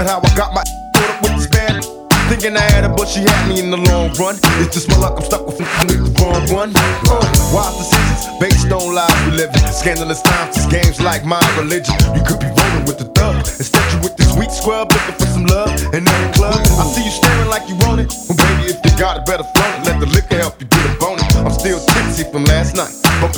how I got my caught up with this band. Thinking I had her, but she had me in the long run. It's just my luck, I'm stuck with the wrong one. Wise decisions based on lies we live in. Scandalous times, this game's like my religion. You could be rolling with the thug, instead you with this weak scrub looking for some love in every club. I see you staring like you want it. Well, baby, if you got it, better flaunt it. Let the liquor help you get a bonus. I'm still tipsy from last night.